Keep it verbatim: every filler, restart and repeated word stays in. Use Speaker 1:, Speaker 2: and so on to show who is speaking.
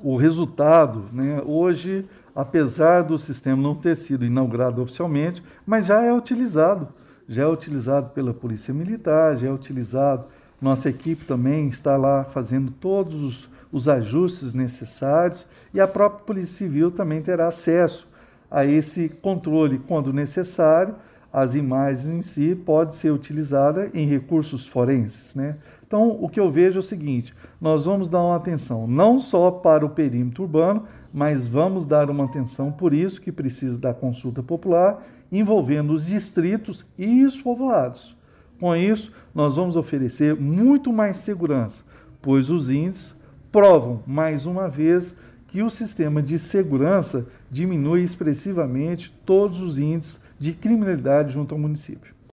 Speaker 1: o resultado, né, hoje, apesar do sistema não ter sido inaugurado oficialmente, mas já é utilizado, já é utilizado pela Polícia Militar, já é utilizado, nossa equipe também está lá fazendo todos os, os ajustes necessários e a própria Polícia Civil também terá acesso a esse controle quando necessário. As imagens em si podem ser utilizadas em recursos forenses, né? Então, o que eu vejo é o seguinte, nós vamos dar uma atenção não só para o perímetro urbano, mas vamos dar uma atenção, por isso que precisa da consulta popular, envolvendo os distritos e os povoados. Com isso, nós vamos oferecer muito mais segurança, pois os índices provam, mais uma vez, que o sistema de segurança diminui expressivamente todos os índices de criminalidade junto ao município.